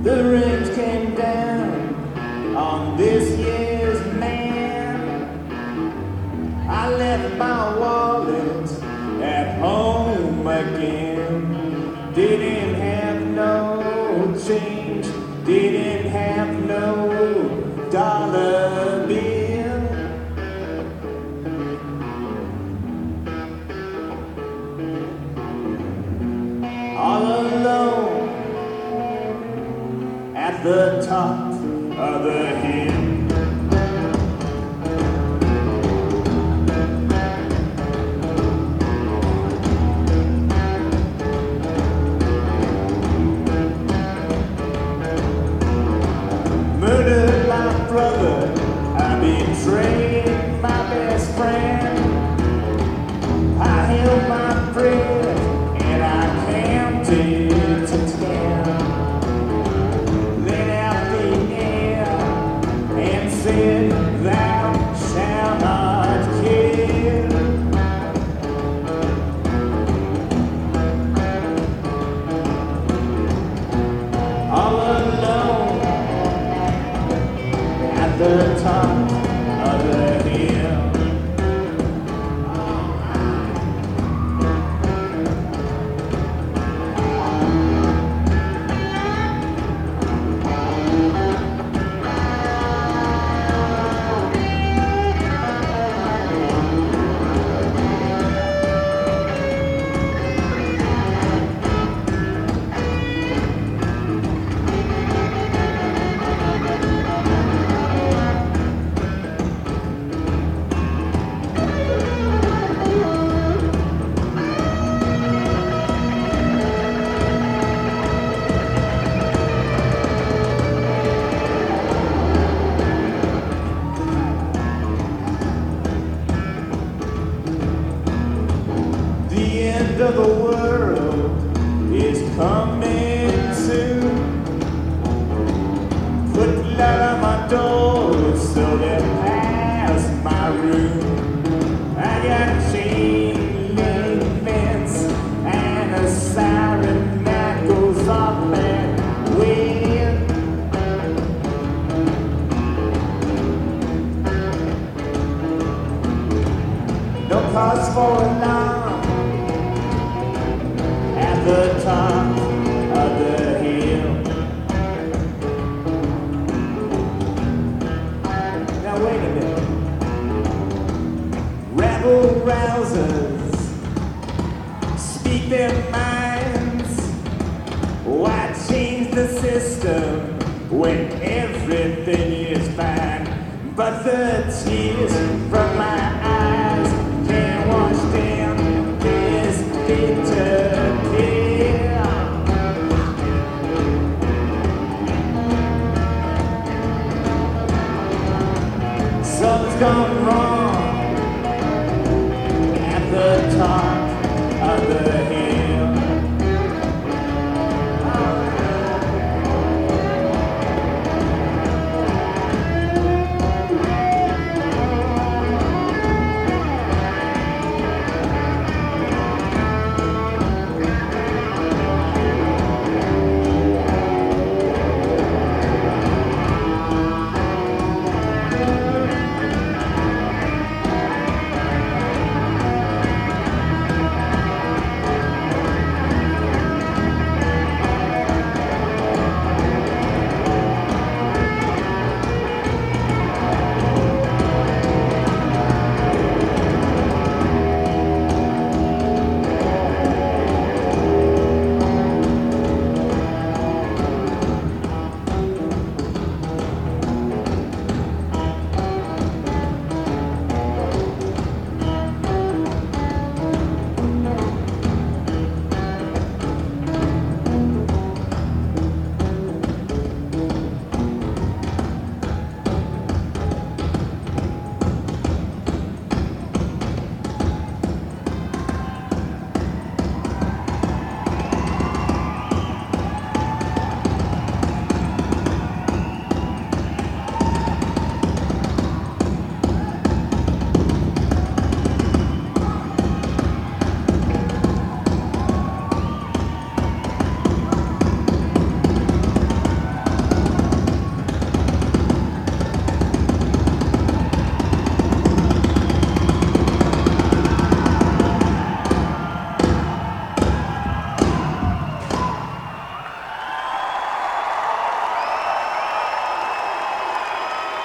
The rains came down on this year's man. I left my wallet at home again. Didn't have no change, didn't have no dollar bill. All alone at the top of the hill. Murdered my brother, I betrayed my best friend. I held my breath and I counted to 10. Let out the air and said, "Thou shalt not kill." All alone at the top of the hill. The end of the world is coming soon. Put light on my door so that past my room. I got a chain link fence and a siren that goes off that way. No cause for alarm at the top of the hill. Now wait a minute. Rebel rousers speak their minds. Why change the system when everything is fine? But the tears from my eyes can't wash down this bitter pill. Someone's gone